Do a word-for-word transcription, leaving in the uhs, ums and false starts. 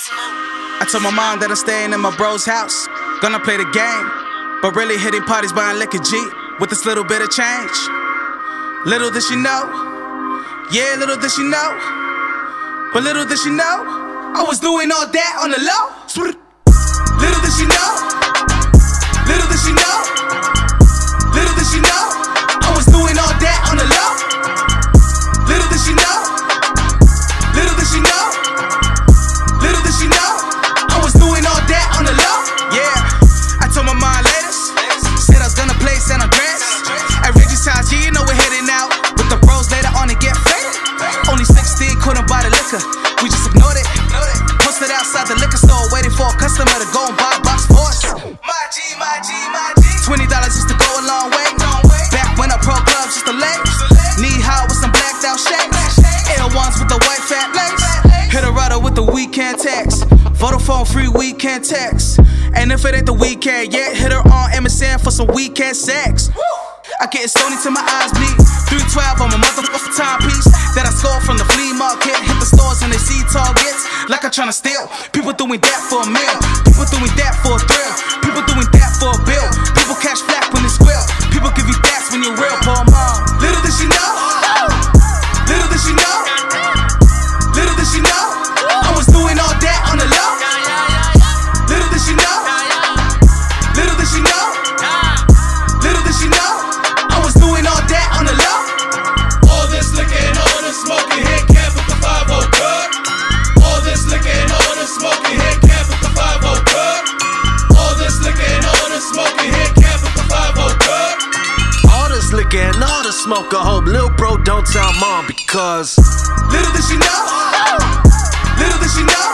I told my mom that I'm staying in my bro's house, gonna play the game, but really hitting parties buying liquor G with this little bit of change. Little did she know, yeah, little did she know, but little did she know, I was doing all that on the low. Little did she know, little did she know, little did she know, I was doing all that on the low. Little did she know, little did she know, little did she know, I was doing all that on the low. Yeah, I told my mom latest, said I was gonna play San Andreas at Reggie's house. Yeah, you know we're heading out with the bros later on to get faded. Only sixteen, couldn't buy the liquor, we just ignored it. Posted outside the liquor store, waiting for a customer to go and buy a box for us. My G, my G, my G. Twenty dollars used to go a long way. Back when I pro clubs used to lay. Knee high with some blacked out shades. Air ones with the white fat lace. Hit a rider with the weekend text. Vodafone free weekend text. And if it ain't the weekend yet, hit her on M S N for some weekend sex. I get stony till my eyes bleed. three twelve on my motherfucking timepiece that I scored from the flea market. Hit the stores and they see targets like I'm tryna steal. People doing that for a meal. People doing that for a thrill. People doing that for a bill. People cash flat when they squill. People give you that's when you're real. Poor mom. Little did she know, little did she know, little did she know, I was doing all that on the low. Little did she know, little did she know, little did she know, I was doing all that on the low. All this liquor and all this smoking, hit camp with the five oh club. All this liquor and all this smoking, hit camp with the five oh club. All this liquor and all this smoking, hit camp with the five oh club. All this liquor and all the smoke, I hope lil' bro don't tell mom because little did she know, little did she know,